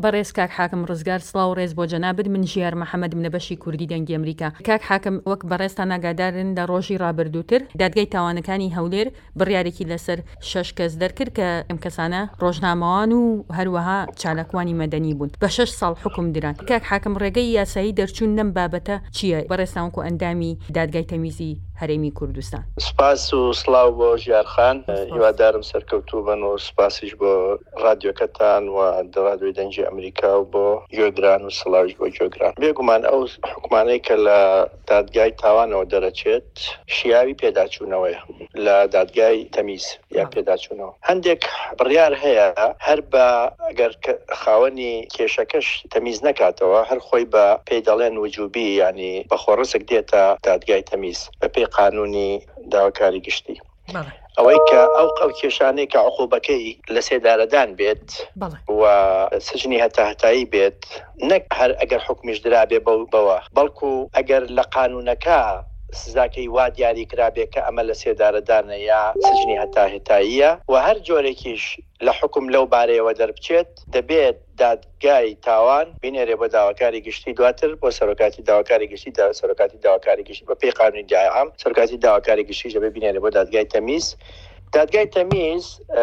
بەڕێز کاک حاکم ڕزگار سڵاو ڕێز بۆ جەنابەت من ژیار محەممەد منە بەشی کوردی دەنگی ئەمریکا. کاک حاکم وەک بەڕێستان ئاگادارن لە ڕۆژی ڕابردووتر دادگای تاوانەکانی هەولێر بڕیارێکی لەسەر 6 کەس دەرکرد کە ئەم کەسانە ڕۆژنامەوان و هەروەها چالاکوانی مەدەنی بوون بە 6 ساڵ حکم دران. کاک حاکم ڕێگەی یاسایی دەرچوون لەم بابەتە چییە بەڕێستانکو ئەندامی دادگای تەمیزی هەرێمی کوردستان؟ سپاس و سڵاو بۆ ژیارخان، هیوادارم سەرکەوتوو بن و سپاسیش بۆ رادیۆکەتان و ڕادیۆی دەنگی ئەمریکا و بۆ گوێگران و سڵاوش بۆ گوێگران. بێگومان ئەو حکومانەی کە لە دادگای تاوانەوە دەرەچێت شیاوی پێداچوونەوەیە لە دادگای تەمیز یا پێداچوونەوە. هەندێک بڕیار هەیە هەر بە ئەگەر خاوەنی کێشەکەش تەمیز نەکاتەوە هەر خۆی بە پێی دەڵێن وجوبی ینی بە خۆڕسک دێتە دادگای تەمیز بە پێی قانونی داواکاری گشتی. ئەوەی کە ئەو کێشانەی کە عقوبەکەی لە سێدارەدان بێت و سجنی هەتاهتایی بێت، نەک هەر ئەگەر حکمیش درابێ بەوە، بەڵکو ئەگەر لە قانونەکە سزاکەی وا دیاری کرابێ کە ئەمە لە سێدارەدانە یا سجنی هەتاهتاییە و هەر جۆرێکیش لە حکم لەو بارەیەوە دەربچێت دەبێت دادگای تاوان بینێرێ بۆ داواکاری گشتی، دواتر بۆ سەرۆکاتی داواکاری گشتی سەرۆکاتی داواکاری گشتی بە پێی قانونی جای عام سەرۆکاتی داواکاری گشتی دەبێت بینێرێ بۆ دادگای تەمیز. دادگای تەمیز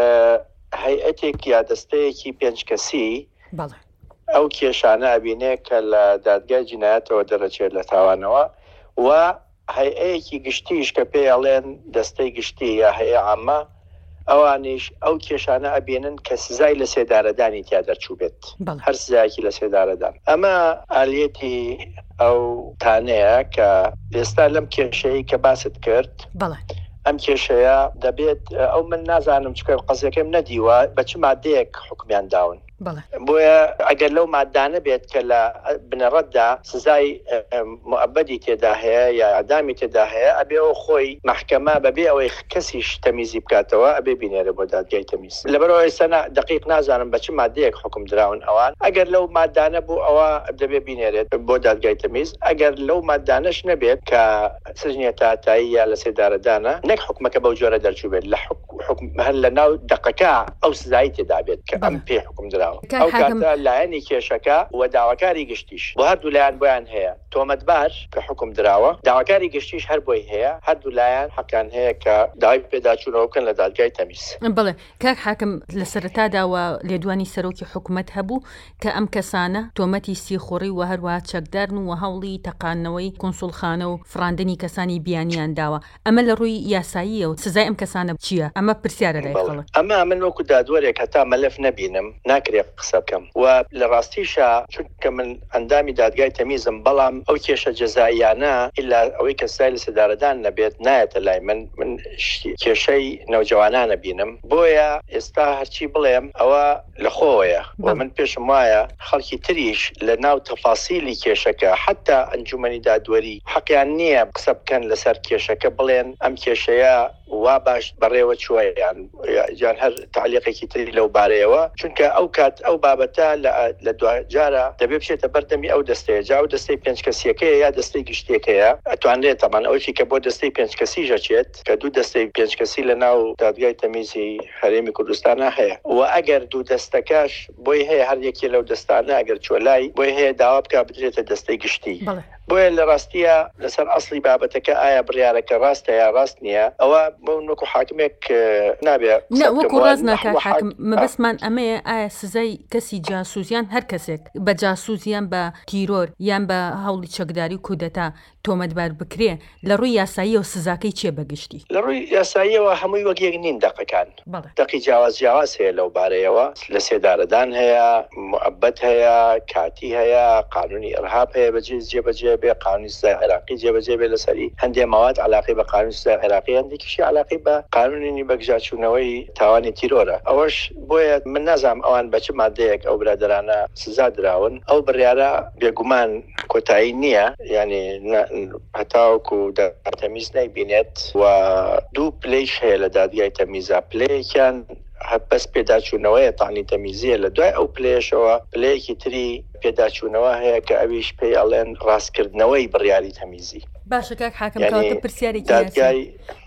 هەیئەتێک یا دەستەیەکی 5 کەسی ئەو کێشانە ئەبینێ کە لە دادگای جینایەتەوە دەرەچێت لە تاوانەوە و هەیئەیەکی گشتیش کە پێی ئەڵێن دەستەی گشتی یا هەیە عامە، ئەوانیش ئەو کێشانە ئەبێنن کە سزای لە سێدارەدانی تیا دەرچوو بێت، هەر سزایەکی لە سێدارەدان. ئەمە ئالیەتی ئەو تانەیە کە ئێستا لەم کێشەی کە باست کرد ئەم کێشەیە دەبێت ئەو من نازانم چکە قەزەکەم نەدیوە بە چ مادەیەک حکمیان داون، بۆیە ئەگەر لەو مادانە بێت کە لە بنەڕەتدا سزای مؤبەدی تێدا هەیە یا ئەدامی تێدا هەیە، ئەبێ ئەو خۆی محکەمە بەبێ ئەوەی کەسیش تەمیزی بکاتەوە ئەبێ بینێرە بۆ دادگای تەمیز. لەبەرەوە ئێستا دقیق نازانم بە چ مادەیەک حکم دراون ئەوان. ئەگەر لەو مادانە بوو ئەوە دەبێ بینێرێت بۆ دادگای تەمیز، ئەگەر لەو مادانەش نەبێت کە سجنی هەتاهتایی یا لە سێدارەدانە نەک حکمەکە بەو جۆرە دەرچوو بێت لە هەر لە ناو دقەکە ئەو سزایی تێدا بێت کە ئەم پێ حکم دراوە. ئەو کاتە لایەنی کێشەکە و داواکاری گشتیش بۆ هەردوو لایەن بۆیان هەیە تۆمەتبار کە حکم دراوە، داواکاری گشتیش هەر بۆی هەیە، هەردوو لایەن حەقیان هەیە کە داوای پێداچوونەوە بکەن لە دادگای تەمیز. بڵێ کاک حاکم لە سەرەتاداوە لێدوانی سەرۆکی حکومەت هەبوو کە ئەم کەسانە تۆمەتی سیخۆڕی و هەروەها چەکدارن و هەوڵی تەقانەوەی کۆنسوڵخانە و فراندنی کەسانی بیانیان داوە. ئەمە لە ڕووی یاساییەوە سزای ئەم کەسانە چییە؟ ئەمە پرسیارە لای خەڵک. ئەمە من وەکو دادوەرێک هەتا مەلەف نەبینم ناکرێت قسە بکەم و لە ڕاستیشە چونکە من ئەندامی دادگای تەمیزم، بەڵام ئەو کێشە جەزاییانە ئیلا ئەوەی کە سزای لە سێدارەدان نەبێت نایەتە لای من کێشەی نەوجەوانانە بینم، بۆیە ئێستا هەرچی بڵێم ئەوە لە خۆیە و من پێشم وایە خەڵکی تریش لە ناو تەفاسیلی کێشەکە حتا ئەنجومەنی دادوەری حەقیان نییە قسە بکەن لەسەر کێشەکە، بڵێن ئەم کێشەیە وا باش بەڕێوە چوەیان یان هەر تعلیقێکی تری لەو بارەیەوە، چونکە ئەو کات ئەو بابەتە لە دوجارە دەبێت بچێتە بەردەمی ئەو دەستەیە جا و دەستەی 5 کەسیەکەیە یا دەستەی گشتیەکەیە ئەتوانرێت تەمان ئەوەی کە بۆ دەستەی 5 کەسی ژەچێت کە دوو دەستەی 5 کەسی لە ناو دادگای تەمیزی هەرێمی کوردستانە هەیە و ئەگەر دوو دەستەکەش بۆی هەیە هەر یەکێ لەو دەستانە ئەگەر چۆلای بۆی هەیە داوا بکە بدرێتە دەستەی گشتی. بۆیە لە ڕاستیە لەسەر ئەسڵی بابەتەکە ئایا بڕیارەکە ڕاستە یا ڕاست نییە ئەوە بۆ نوکو حاکمێک نابێت وەکو ڕاز ناکات حاکم مەبەستمان ئەمەیە ئایا سزای کەسی جاسووزیان هەر کەسێک بە جاسووزیان بە تیرۆر یان بە هەوڵی چەکداری و کودەتا تۆمەتبار بکرێ لە ڕووی یاسایی و سزاکەی چێ بەگشتی؟ لە ڕووی یاساییەوە هەمووی وەک یەک نین دەقەکان دەقی جیاواز هەیە لەو بارەیەوە، لە سێدارەدان هەیە، مؤبەت هەیە، کاتی هەیە، قانونی ئەرهاب هەیە جێبەجێ بێ، قانونی سزای عێراقی جێبەجێ بێ لەسەری هەندێک ماوات علاقەی بە قانونی سزای عێراقی، هەندێکیشی علاقەی بە قانونی بەگژاچوونەوەی تاوانی تیرۆرە. ئەوەش بۆیە من نازانم ئەوان بە چ مادەیەک ئەو برادرانە سزا دراون. ئەو بڕیارە بێگومان کۆتایی نییە، یعنی هەتاوەکو تەمیز نەیبینێت و دوو پلەیش هەیە لە دادگای تەمیزە. پلەیەکیان بەس پێداچوونەوەیە تاانی تەمیزیە لە دوای ئەو پلێشەوە پلەیەکی تری پێداچوونەوە هەیە کە ئەویش پێی ئەڵێن ڕاستکردنەوەی بڕیاری تەمیزی. باشە کاک حاکم پرسیارێکی دادگای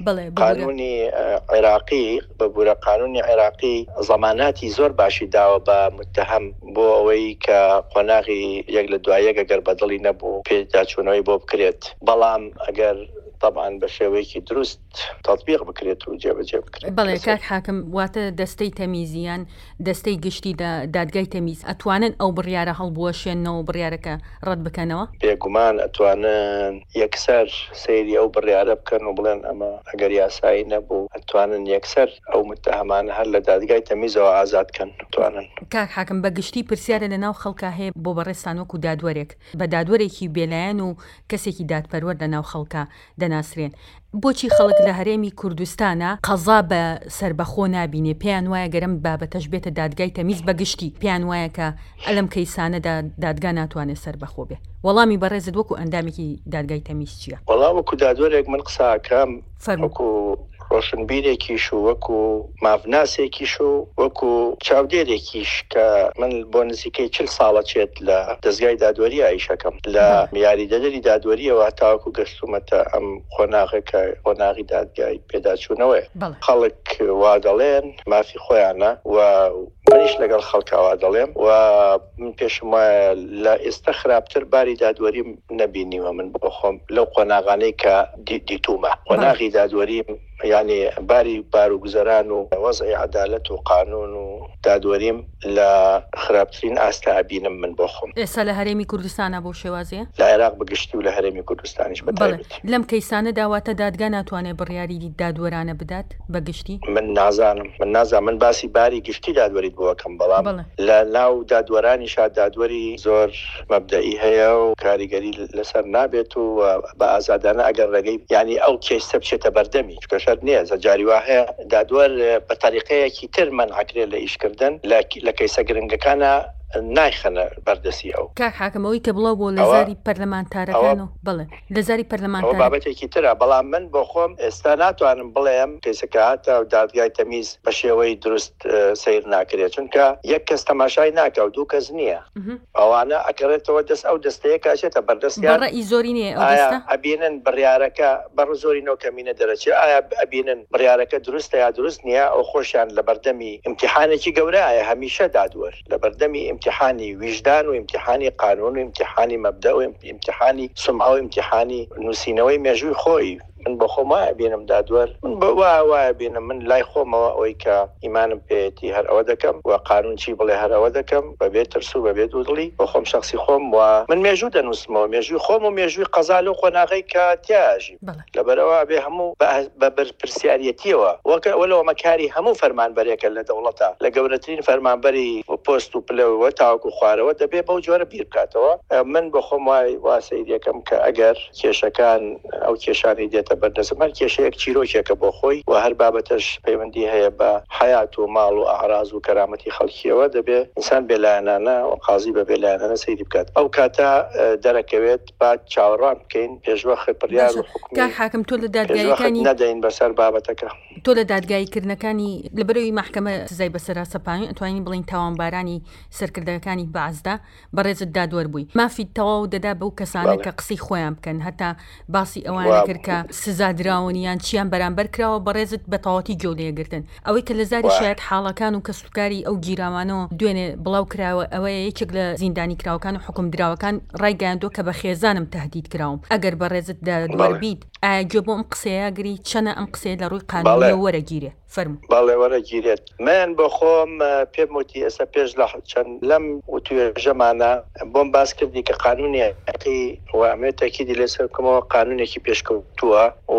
قانونی عێراقی بەبوورە قانونی عێراقی زەماناتی زۆر باشی داوە بە متهم بۆ ئەوەی کە قۆناغی یەک لە دوایەک ئەگەر بەدڵی نەبوو پێداچوونەوەی بۆ بکرێت، بەڵام ئەگەر طبعاً بە شێوەیەکی دروست تطبیق بکرێت و جێبەجێ بکرێت. بەڵێ کاک حاکم واتە دەستەی تەمیزیان دەستەی گشتی دادگای تەمیز ئەتوانن ئەو بڕیارە هەڵبوەشێنەوە بڕیارەکە ڕەت بکەنەوە؟ بێگومان ئەتوانن یەکسەر سەیری ئەو بڕیارە بکەن و بڵێن ئەمە ئەگەر یاسایی نەبوو ئەتوانن یەکسەر ئەو متهمانە هەر لە دادگای تەمیزەوە ئازادکەن. توانن کاک حاکم بە گشتی پرسیارە لە ناو خەڵکا هەیە بۆ بەڕێستان وەکو دادوەرێک بە دادوەرێکی بێلایەن و کەسێکی دادپەروەر لە ناو خەڵکا دەناسرێن. بۆچی خەڵک لە هەرێمی کوردستانە قەزا بە سربەخۆ نابینێ؟ پێیان وایە گەرم بابەتەش بێتە دادگای تەمیز بە گشتی پێیان وایە کە ئەلەم کەیسانەدا دادگا ناتوانێت سربەخۆ بێ. وەڵامی بەڕێزت وەکو ئەندامێکی دادگای تەمیز چییە؟ وەڵام وەکو دادوەرێک من قساکەم وەکو ڕۆشنبیرێکیش و وەکو مافناسێکیش و وەکو چاودێرێکیش کە من بۆ نزیکەی 40 ساڵە چێت لە دەستگای دادوەری ئایشەکەم لە یاریدەدەری دادوەریەوە تاوەکو گەشتومەتە ئەم قۆناغەکە قۆناغی دادگای پێداچوونەوەی خەڵک وا دەڵێن مافی خۆیانە و منیش لەگەڵ خەڵکاوا دەڵێم و من پێشم وایە لە ئێستا خراپتر باری دادوەری نەبینیوە من بۆ خۆم لەو قۆناغانەی کە دیتومە. قۆناغی دادوەری یعنی بار و گوزەران و وەزعی عەدالەت و قانون و دادوەریم لە خراپترین ئاستا ئەبینم من بۆ خۆم. ئێستا لە هەرێمی کوردستانە بۆ شێوازیە؟ لە عێراق بەگشتی و لە هەرێمی کوردستانیش بەتایبەت. لەم کەیسانە داواتە دادگا ناتوانێت بڕیاری دادوەرانە بدات بەگشتی؟ من نازانم من باسی باری گشتی دادوەریت بۆکەم، بەڵام لە ناو دادوەرانیشا دادوەری زۆر مەبدەئی هەیە و کاریگەری لەسەر نابێت و بە ئازادانە ئەگەر ڕێگەی یعنی ئەو کێسە بچێتە بەردەمی شەر نییە زەجاری وا هەیە دادوەر بە تەریقەیەکی تر مەنعەکرێت لە ئیشکردن لە کەیسە گرنگەکانە نایخەنە بەردەسی ئەو. کاک حاکەمەوەی کە بڵاو بۆ لەزاری پەرلەمانتارەکان و بڵێ لەزاری پەرلەمانتار بابەتێکی ترە، بەڵام من بۆ خۆم ئێستا ناتوانم بڵێم کەیسەکە هاتە و دادگای تەمیز بە شێوەی دروست سیر ناکرێت، چونکە یەک کەس تەماشای ناکە و دوو کەس نییە. ئەوانە ئەکەڕێتەوە دەست ئەو دەستەیە کاچێتە بەردەستیان بەڕێی زۆری نییە ئەو دەستە ئەبینن بڕیارەکە بەڕ زۆری نەو کەمینە دەرەچێ ئایا ئەبینن بڕیارەکە دروستە یا دروست نییە. ئەو خۆشیان لە بەردەمی ئیمتیحانێکی گەورەیە هەمیشە دادوەر لە بەردەمی ئیمتیحانی ویژدان و ئیمتیحانی قانون و ئیمتیحانی مەبدە و ئیمتیحانی سمعە و ئیمتیحانی نووسینەوەی مێژووی خۆی. من بۆ خۆم وایە بینم دادوەر من وایە بینم من لای خۆمەوە ئەوەی کە ئیمانم پێێتی هەر ئەوە دەکەم و قانون چی بڵێ هەر ئەوە دەکەم بەبێت ترس و بەبێت دوودڵی بۆ خۆم شخصی خۆم و من مێژوو دەنووسمەوە مێژووی خۆم و مێژووی قەزا لەو قۆناغەی کە تیاژی لەبەرەوە بێ هەموو بە پرسیارەتیەوە وەلەوە مەکاری هەموو فەرمانبەرێکە لە دەوڵەتە لە گەورەترین فەرمانبەری پۆست و پلەوە تاوەکو خوارەوە دەبێ بەو جۆرە بیر بکاتەوە. من بۆ خۆم وا سەیریەکەم کە ئەگەر کێشەکان ئەو کێشانی دێتە بەردەستم هەر کێشەیەک چیرۆکێکە بۆ خۆی و هەر بابەتەش پەیوەندی هەیە بە حیات و ماڵ و ئاعراض و کەرامەتی خەڵکیەوە دەبێ ئینسان بێلایەنانە و قازی بە بێلایەنانە سەیری بکات. ئەو کاتە دەرەکەوێت بعد چاوەڕوان بکەین پێشوەخت بڕیار و حکومی حاکم تۆ لە دادگایەکانی نەدەین بەسەر بابەتەکە. تۆ لە دادگایکردنەکانی لەبەرەوەی محکەمە سزای بەسەر سەپاین ئەتوانین بڵین تاوانبارانی سەرکردەکانی بەعزدا بەڕێزت دادوەر بووی مافی تەواو دەدا بەو کەسانە کە قسەی خۆیان بکەن هەتا باسی ئەوانە کرد کە سزادراونیان چیان بەرامبەر کراوە بەڕێزت بە تەواوەتی گەولەیەگرتن ئەوەی کە لە زاری شاید حاڵەکان و کەسوکاری ئەو گیرامانەوە دوێنێ بڵاو کراوە ئەوەیە یەکێک لە زیندانی کراوەکان و حکم دراوەکان ڕایگەیاندووە کە بە خێزانم تهدید کراوم. ئەگەر بەڕێزت دادوەر بیت ئایا گوێ بۆ ئەم قسەیەگری چەنە ئەم قسەیە لە ڕووی قانونی وەرەگیرێ فەرموو. باڵێ وەرەگیرێت. من بۆ خۆم پێم وتی ئێستا پێش لە چەند لەم توێژەمانە بۆم باس کردی کە قانونیەکی و ئەمێتەکیدی لێسەر بکەمەوە قانونێکی پێشکەوتووە و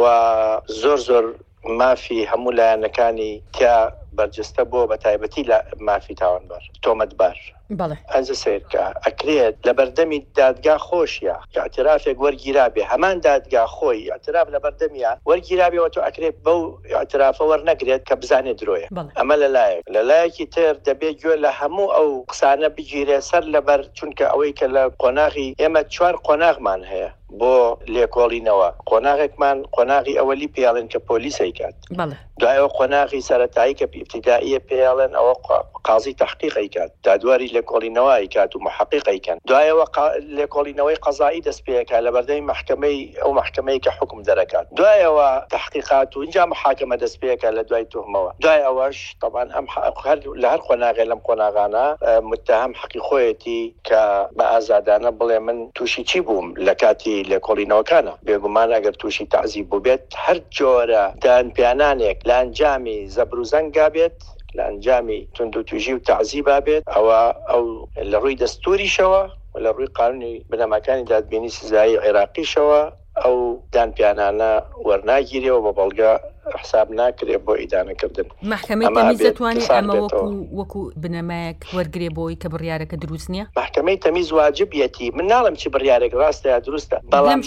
زۆر مافی هەموو لایەنەکانی تیا بەرجستە بۆ بە تایبەتی لە مافی تاوانبار تۆمەتبار. ئەنج سیرکە ئەکرێت لە بەردەمی دادگا خۆشیە ئاعترافێک وەرگیرابێ هەمان دادگا خۆی ئاعتراف لە بەردەمیە وەرگیرابێەوە تۆ ئەکرێت بەو ئاعترافە وەرنەگرێت کە بزانێت درۆیە. ئەمە لەلایەکی تر دەبێت گوێ لە هەموو ئەو قسانە بگیرێ سەر لەبەر چونکە ئەوەی کە لە قۆناغی ئێمە 4 قۆناغمان هەیە بۆ لێکۆڵینەوە قۆناغێکمان قۆناغی ئەوەلی پێڵێن کە پۆلیسەی کات دوایەوە قۆناغی سەرەتایی کە ابتیدائیە پێڵێن ئەوە قازی تحقیقی کات دادواری لێکۆڵینەوەی کات و محققی کەن دوایەوە لێکۆڵینەوەی قەزایی دەست پێکات لە بەردەمی محکمەی کە حکم دەرەکات دوایەوە تحقیقات و اینجا محاکمە دەست پێکات لە دوای تۆهمەوە دوای ئەوەش طبعاً ئەم لە هەر قۆناغێ لەم قۆناغانە متهم حەقی خۆیەتی کە بە ئازادانە بڵێ من تووشی چی بووم لە کاتی لێکۆڵینەوەکانە بێگومان ئەگەر تووشی تعزیب بوو بێت هەر جۆرە دانپیانانێک لە ئەنجامی زەبر و زەنگا بێت لە ئەنجامی تند و توژی و تعزیبا بێت ئەو لە ڕووی دەستوریشەوە و لە ڕووی قانونی بنەماکانی دادبینی سزایی عێراقیشەوە ئەو دانپیانانە وەرناگیرێەوە بە بەڵگە حساب ناکرێت بۆ ئیدانەکردن محکمەی تەمیز دەتوانێت ئەمە وەکو بنەمایەک وەرگرێ بۆی کە بڕیارەکە دروست نییە محکمەی تەمیز واجبیەتی من ناڵم چی بڕیارێک ڕاستە یا دروستە بەڵام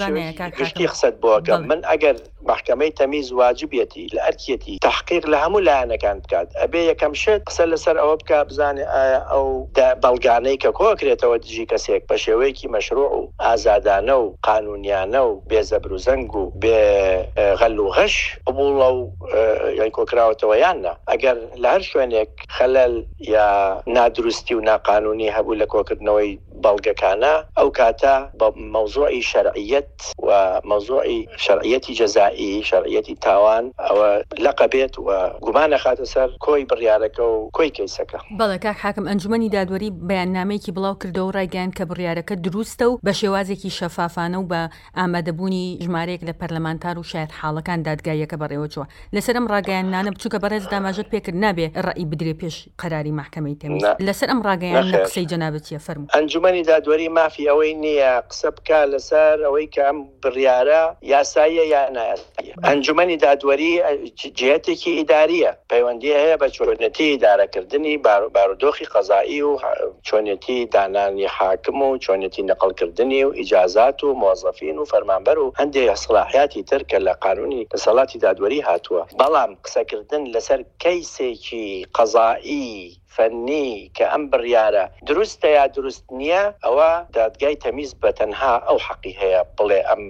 گشتی قسەت بۆکە من ئەگەر محکمەی تەمیز واجبیەتی لە ئەرکیەتی تحقیق لە هەموو لایەنەکان بکات ئەبێ یەکەم شت قسە لەسەر ئەوە بکە بزانێ ئەو بەڵگانەی کە کۆکرێتەوە دژی کەسێک بە شێوەیەکی مەشروع و ئازادانە و قانونیانە و بێ زەبر و زەنگ و بێ غەل و غەش قبوڵە و یان کۆکراوەتەوە یاننا ئەگەر لە هەر شوێنێک خەلەل یا نادروستی و ناقانونی هەبوو لە کۆکردنەوەی بەڵگەکانە ئەو کاتە بە مەوزوعی شەرعیەت و مەوزوعی شەرعیەتی جەزایی شەرعیەتی تاوان ئەوە لەقەبێت و گومانە خاتە سەر کۆی بڕیارەکە و کۆی کەیسەکە بەڵێ کاک حاکم ئەنجومەنی دادوەری بەیاننامەیەکی بڵاو کردەوە ڕایگەیاند کە بڕیارەکە دروستە و بە شێوازێکی شەفافانە و بە ئامادەبوونی ژمارەیەک لە پەرلەمانتار و شاید حاڵەکان دادگایەکە بەڕێوەچووە لەسەر ئەم ڕاگەیاندانە بچووکە بەڕێز داماژت پێکرد نابێ ڕەئی بدرێ پێش قەراری محکمەی تەمیز لەسەر ئەم ڕاگەیاندانە قسەی جەنابەتیە فەرموو ئەنجومەنی دادوەری مافی ئەوەی نییە قسە بکە لەسەر ئەوەی کە ئەم بڕیارە یاساییە یا نایاساییە ئەنجومەنی دادوەری جهتێکی ئیداریە پەیوەندی هەیە بە چۆنێتی ئیدارەکردنی بارودۆخی قەزایی و چۆنێتی دانانی حاکم و چۆنێتی نەقڵکردنی و ئیجازات و مۆزەفین و فەرمانبەر و هەندێک سەلاحیاتی تر کە لە قانونی دەسەڵاتی دادوەری هاتووە بەڵام قسەکردن لەسەر کەیسێکی قەزایی فەنی کە ئەم بڕیارە دروستە یا دروست نییە ئەوە دادگای تەمیز بە تەنها ئەو حەقی هەیە بڵێ ئەم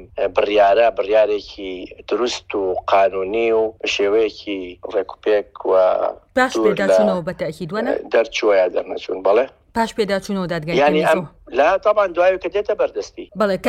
بڕیارێکی دروست و قانونی و شێوەیەکی ڕێکوپێک و باش پێداچوونەوە بە تەئکید وەنە دەرچووە یا دەرنەچوون بەڵێ پاش پێداچوونەوە دادگای تەمیز لا طبعا دوایە کە دێتە بەردەستی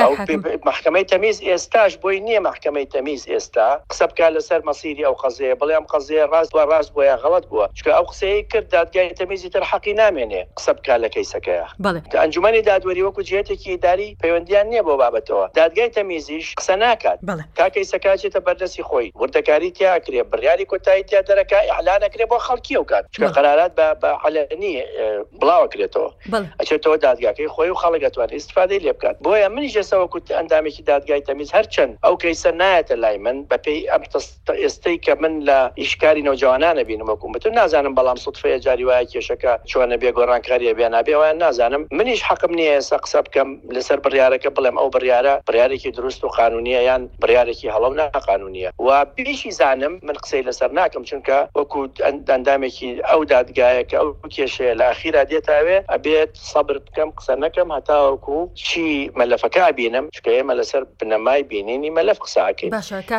محکمەی تەمیز ئێستاش بۆی نییە محکمەی تەمیز ئێستا قسە بکە لەسەر مەسیری ئەو قەزەیە بڵێ ئەم قەزەیە ڕاست بووە یا غەڵەت بووە چونکە ئەو قسەی کرد دادگای تەمیزی تر حەقی نامێنێ قسە بکە لە کەیسەکەیە ئەنجومەنی دادوەری وەکو جهتێکی ئیداری پەیوەندیان نییە بۆ بابەتەوە دادگای تەمیزیش قسە ناکات کا کەیسەکە چێتە بەردەستی خۆی وردەکاری تیاکرێ بڕیاری کۆتایی تیا دەرەکە ئیعلانەکرێ بۆ خەڵکی ئەو کات چونکە قەرارات بە عەلەنی بڵاوەکرێتەوە ئەچێتەوە دادگاکەی خۆی و خەڵک دەتوانێت استفادەی لێ بکات بۆیە منیش ئێستا وەکو ئەندامێکی دادگای تەمیز هەرچەند ئەو کەیسە نایەتە لای من بەپێی ئەم ئێستەی کە من لە ئیشکاری نەوجوانانە بینم وەکومەتون نازانم بەڵام سوتفەیە جاری وایە کێشەکە چۆنە بێگۆڕانکاریە بێ نابێوان نازانم منیش حەقم نییە ئێستا قسە بکەم لەسەر بڕیارەکە بڵێم ئەو بڕیارێکی دروست و قانونیە یان بڕیارێکی هەڵەو ناقانونیە و بیشی زانم من قسەی لەسەر ناکەم چونکە وەکو ئەندامێکی ئەو دادگایەکە ئەو کێشەیە لە ئاخیرا دێتاوێ ئەبێت سەبر بکەم قسە نەکەم هەتاوەکو چی مەلەفەکە بینم چکە ئێمە لەسەر بنەمای بینینی مەلەف قساکەین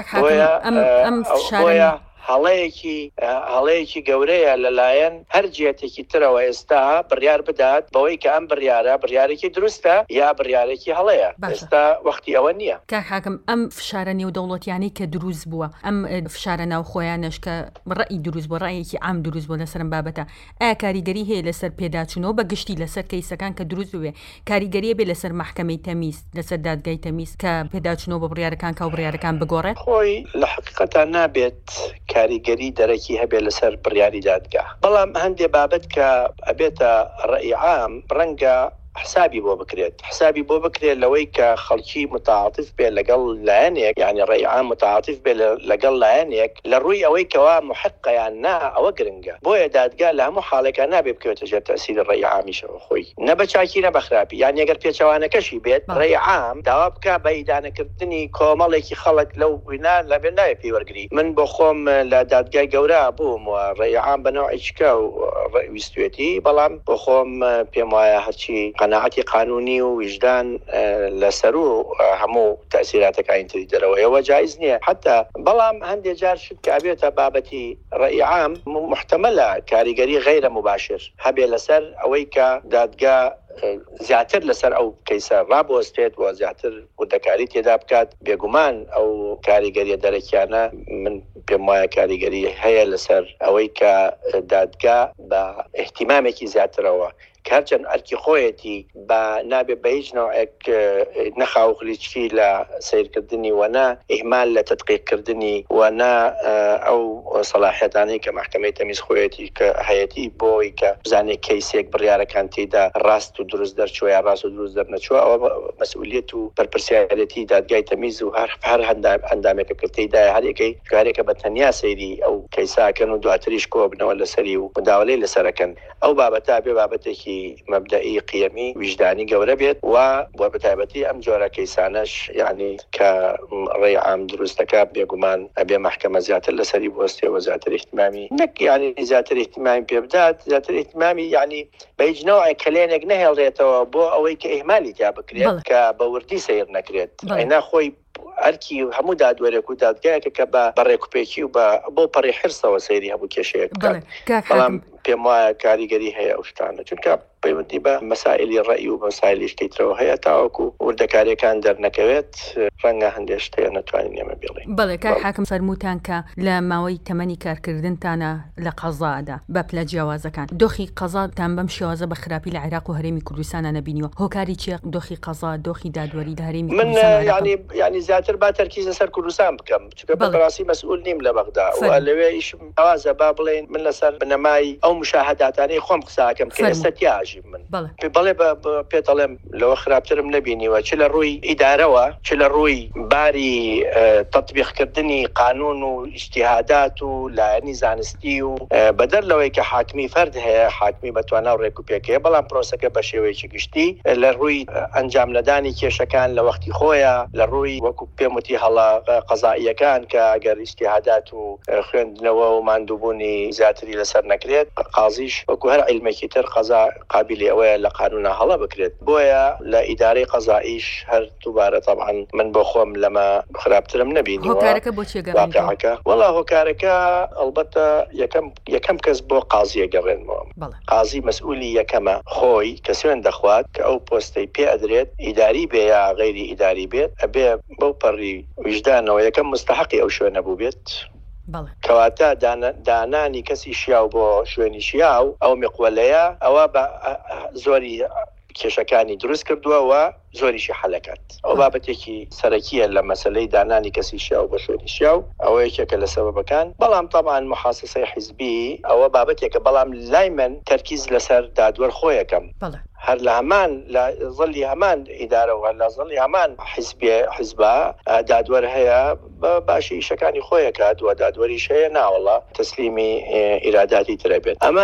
بۆیە هەڵەیەکی گەورەیە لەلایەن هەر جێتێکی ترەوە ئێستا بڕیار بدات بەوەی کە ئەم بڕیارێکی دروستە یا بڕیارێکی هەڵەیە ئێستا وەختی ئەوە نییە کاک حاکم ئەم فشارە نێودەوڵەتیانەی کە دروست بووە ئەم فشارە ناوخۆیانش کە ڕەئی دروست بۆ ڕایەکی عام دروست بۆ لەسەرم بابەتە ئایا کاریگەری هەیە لەسەر پێداچوونەوە بە گشتی لەسەر کەیسەکان کە دروست بوێ کاریگەریە بێ لەسەر محکمەی تەمیز لەسەر دادگای تەمیز کە پێداچوونەوە بە بڕیارەکان کە بڕیارەکان بگۆڕێت خۆی لە حقیقەتان نابێت کاریگەری دەرەکی هەبێ لەسەر بڕیاری دادگا بەڵام هەندێ بابەت کە ئەبێتە ڕەئی عام ڕەنگە حسابی بۆ بکرێت لەوەی کە خەڵکی متعاطف بێ لەگەڵ لایەنێک یعنی ڕەئی عام متعاطف بێ لەگەڵ لایەنێک لە ڕووی ئەوەی کەوا محقە یان نا ئەوە گرنگە بۆیە دادگا لە هەموو حاڵێکە نابێ بکەوێتە ژێر تەسیری ڕەئی عامیشەوە خۆی نە بە چاکی نە بە خراپی یان ئەگەر پێچەوانەکەشی بێت ڕەئی عام داوا بکە بە ئیدانەکردنی کۆمەڵێکی خەڵک لەو وینا لەبێ نایە پێوەرگری من بۆ خۆم لە دادگای گەورە بووم و ڕەئی عام بە نەوعی چکە و ویستوێتی بەڵام بۆ خۆم پێم وایە هەرچی قەناعەتی قانونی و وجدان لەسەر و هەموو تەسیراتەکانی تری دەرەوەیەوە جایز نییە حتا بەڵام هەندێک جار شت کە ئەبێتە بابەتی ڕێی عام محتەمەلە کاریگەری غەیرە مباشر هەبێ لەسەر ئەوەی کە دادگا زیاتر لەسەر ئەو کەیسە ڕابوەستێت و زیاتر وردەکاری تێدا بکات بێگومان ئەو کاریگەریە دەرەکیانە من پێم وایە کاریگەری هەیە لەسەر ئەوەی کە دادگا بە احتیمامێکی زیاترەوە کارچەند ئەرکی خۆیەتی بە نابێ بە هیچ نوعێک نەخاوخلیچکی لە سیرکردنی وەنا ئیهمال لە تدقیقکردنی وەنا ئەو سەلاحیەتانەی کە محکەمەی تەمیز خۆیەتی کە هەیەتی بۆی کە بزانێ کەیسێک بڕیارەکان تێدا ڕاست و دروست دەرچووە یا ڕاست و دروست دەرنەچووە ئەوە مەسئولیت و بەرپرسیارەتی دادگای تەمیز و هەر هەندامێکە کە تێدایە هەر یەکەی کارێکە بە تەنیا سەیری ئەو کەیساکەن و دواتریش کۆ بنەوە لەسەری و مداولەی لەسەرەکەن ئەو بابەتە بێ بابەتێکی مبدئي قيمي وجداني قورة بيت وبتابتي أم جورا كيسانش يعني كرأي عام دروستك بيقومان أبي محكمة ذات الأسري بوستي وذات الاهتمامي نك يعني ذات الاهتمام بيبدات ذات الاهتمامي يعني بيج نوع كلينك نهل ريتو بو أوي كإهمالي تابكريت كبوردي سير نكريت أنا خوي ئەرکی هەموو دادوەرێک و دادگایەکە کە بە بەڕێکوپێکی و بۆ پەڕی حرسەوە سەیری هەموو کێشەیەک بەڵام پێم وایە کاریگەری هەیە ئەو شتانە چونکە پەیوەندی بە مەسائلی ڕەئی و مەسائلی شتەوە هەیە تاوەکو وردەکاریەکان دەرنەکەوێت ڕەنگە هەندێک شتەیە نەتوانین ئێمە بڵێین. بەڵێ کاک حاکم فەرمووتان کە لە ماوەی تەمەنی کارکردنتانە لە قەزادا بە پلە جیاوازەکان دۆخی قەزاتان بەم شێوازە بە خراپی لە عێراق و هەرێمی کوردستانە نەبینیوە هۆکاری چیە دۆخی قەزا دۆخی دادوەری لە هەرێمی کوردستان يعني زیاتر با تەرکیز لەسەر کوردستان بکەم چونکە بەڕاستی مەسئول نیم لە بەغدا و لەوێ ئیشم ئەوازە با بڵێن من لەسەر بنەمای ئەو مشاهداتانەی خۆم قساکەم کە ئێستا تیاژی من بەڵێ پێ دەڵێم لەوە خراپترم نەبینیوە چ لە ڕووی ئیدارەوە چ لە ڕووی باری تەطبیقکردنی قانون و ئیجتیهادات و لایەنی زانستی و بەدەر لەوەی کە حاکمی فەرد هەیە حاکمی بەتوانە و ڕێکوپێکەیە بەڵام پرۆسەکە بە شێوەیەکی گشتی لە ڕووی ئەنجام لەدانی کێشەکان لە وەختی خۆیە لە ڕووی وەکو پێموتی هەڵا قەزائیەکان کە ئەگەر ئیجتیهادات و خوێندنەوە و ماندووبوونی زیاتری لەسەر نەکرێت قازیش وەکو هەر عیلمێکی تر قەزا قابلی ئەوەیە لە قانونە هەڵە بکرێت بۆیە لە ئیدارەی قەزائیش هەر دووبارە طبعا من بۆ خۆم لەمە خراپترم نەبینی هۆکارەکە بۆ واقعەکە وەڵا هۆکارەکە ئەلبەتە یەکەم کەس بۆ قازیە گەڕێنەوە قازی مەسئولی یەکەمە خۆی کە سوێن دەخوات کە ئەو پۆستەی پێ ئەدرێت ئیداری بێ یا غەیری ئیداری بێت ئەبێ بەو پەڕی وجدانەوە یەکەم مستحقی ئەو شوێنە بوو بێت کەواتە دانانی کەسی شیاو بۆ شوێنی شیاو ئەو میقوەلەیە ئەوە بە زۆری کێشەکانی دروست کردووە زۆریشی حەلەکات ئەو بابەتێکی سەرەکیە لە مەسلەی دانانی کەسی شیاو بە شوێنی شیاو ئەوە یەکێکە لە سەبەبەکان بەڵام طبعاً محاسسەی حیزبی ئەوە بابەتێکە بەڵام لای من تەرکیز لەسەر دادوەر خۆیەکەم هەر لە هەمان لە زڵی هەمان ئیدارە و لە زڵی هەمان حیزبە دادوەر هەیە باشی ئیشەکانی خۆیەکات و دادوەریش هەیە ناوەڵا تەسلیمی ئیراداتی ترە بێت ئەمە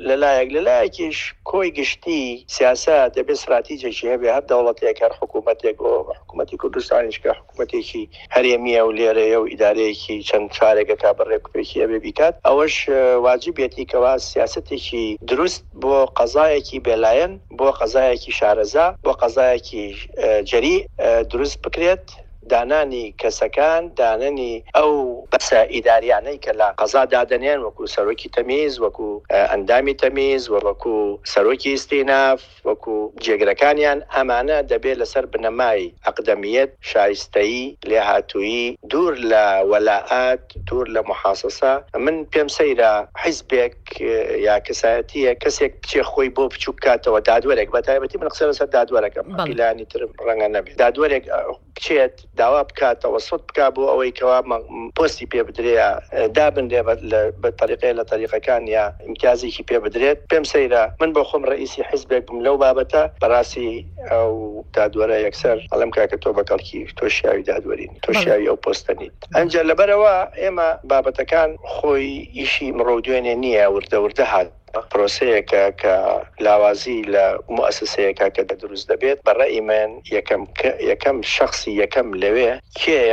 لەلایەکیش کۆی گشتی سیاسەت دەبێت استراتیجێکی هەبێ هەر دەوڵەتێک هەر حکوومەتێک و حکوومەتی کوردستانیش کە حکوومەتێکی هەرێمیە و لێرەیە و ئیدارەیەکی چەند چارێکەکە بەڕێکوپێکی هەبێ بیکات ئەوەش واجبێتی کەوا سیاسەتێکی دروست بۆ قەزایەکی بێلایەن بۆ قەزایەکی شارەزا بۆ قەزایەکی جەری دروست بکرێت دانانی کەسەکان دانانی ئەو بەسە ئیداریانەی کە لە قەزا دادەنێن وەکو سەرۆکی تەمیز وەکو ئەندامی تەمیز وەکو سەرۆکی ئیستیناف وەکو جێگرەکانیان ئەمانە دەبێت لەسەر بنەمای ئەقدەمیەت شایستەیی لێهاتوویی دوور لە وەلاعات دوور لە محاسسە من پێم سەیرە حیزبێک یا کەسایەتیە کەسێک بچێ خۆی بۆ بچوو بکاتەوە دادوەرێک بە تایبەتی من قسە لەسەر دادوەرەکەم پیلانی ترم ڕەنگە نەبێت دادوەرێک بچێت داوا بکاتەوە سوت بکا بۆ ئەوەی کەوا پۆستی پێ بدرێ دابندێ بە طریقەیە لە طریقەکان یا ئیمتیازێکی پێ بدرێت پێم سەیرە من بۆ خۆم ڕئیسی حیزبێک بم لەو بابەتە بەڕاستی ئەو دادوەرە یەکسەر هەڵم کاکە تۆ بەکەڵکی تۆ شیاوی دادوەرین تۆ شیاوی ئەو پۆستە نیت ئەنجا لەبەرەوە ئێمە بابەتەکان خۆی ئیشی مڕۆ دوێنێ نییە وردە هات پرۆسەیەکە کە لاوازی لە موسسەیەکە کە دروست دەبێت بەڕێی من یەکەم شخصی یەکەم لەوێ کێیە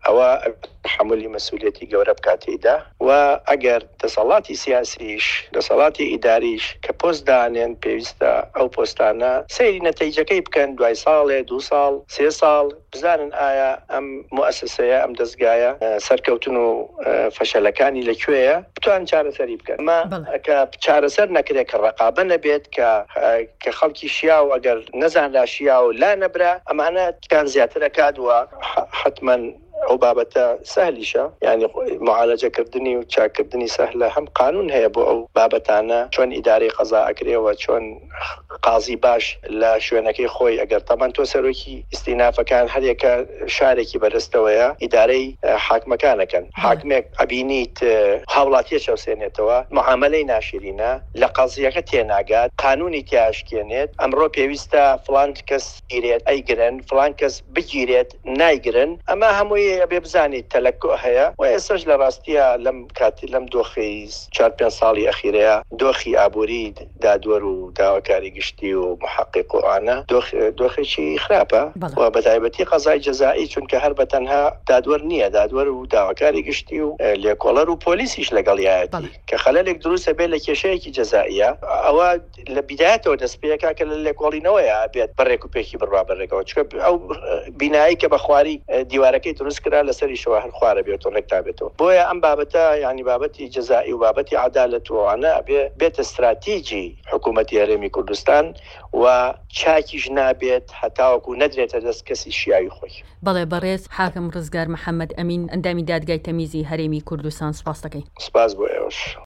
ئەوە حملی مەسئولێتی گەورە بکاتێدا و ئەگەر دەسەڵاتی سیاسیش دەسەڵاتی ئیداریش کە پۆست دانێن پێویستە ئەو پۆستانە سەیری نەتیجەکەی بکەن دوای ساڵێ 2 ساڵ 3 ساڵ بزانن ئایا ئەم مؤسسەیە ئەم دەستگایە سەرکەوتن و فەشەلەکانی لەکوێیە بتوان چارەسەری بکەن کە چارەسەر نەکرێت کە ڕقابە نەبێت کە خەڵکی شیا و ئەگەر نەزانرا شیا و لا نەبرا ئەمانە کان زیاترە کادووە حتمما ئەو بابەتە سەهلیشە یعنی معالەجەکردنی و چاکردنی سەهلە هەم قانون هەیە بۆ ئەو بابەتانە چۆن ئیدارەی قەزا ئەکرێەوە چۆن قازی باش لە شوێنەکەی خۆی ئەگەر تەمان تۆ سەرۆکی ئیستینافەکان هەرێکە شارێکی بەدەستەوەیە ئیدارەی حاکمەکانەکەن حاکمێک ئەبینیت هاوڵاتیە چەوسێنێتەوە معاملەی ناشرینە لە قەزیەکە تێناگات قانونی تیاشکێنێت ئەمڕۆ پێویستە فلان کەس گیرێت ئەیگرن فلان کەس بگیرێت نایگرن ئەمە هەمووی بێ بزانیت تەلەکۆ هەیە و ئێستش لە ڕاستیە لەم کاتی لەم دۆخی 4-5 ساڵی ئەخیرەیە دۆخی ئابووری دادوەر و داواکاری گشتی و محقق و ئانە دۆخێکی خراپە و بەتایبەتی قەزای جەزایی چونکە هەر بەتەنها دادوەر نییە دادوەر و داواکاری گشتی و لێکۆڵەر و پۆلیسیش لەگەڵیایەتی کە خەلەلێک دروستە بێت لە کێشەیەکی جەزائیە ئەوە لە بیدایەتەوە دەستپێکا کە لە لێکۆڵینەوەیە بێت بەڕێک و پێکی بڕوا بەڕێکەوە چکە ئەو بینایی کە بەخواری دیوارەکەی دروست کرا لەسەری شەوە هەر خوارە بێت و ڕێکتا بێتەوە بۆیە ئەم بابەتە ینی بابەتی جەزایی و بابەتی عەدالەت و ئەوانە بێتە استراتیجی حکوومەتی هەرێمی کوردستان و چاکیش نابێت هەتاوەکو نەدرێتە دەست کەسی شیاوی خۆی. بەڵێ بەڕێز حاکم ڕزگار محەممەد ئەمین ئەندامی دادگای تەمیزی هەرێمی کوردستان سپاس دەکەین. سپاس بۆ ئێوەش.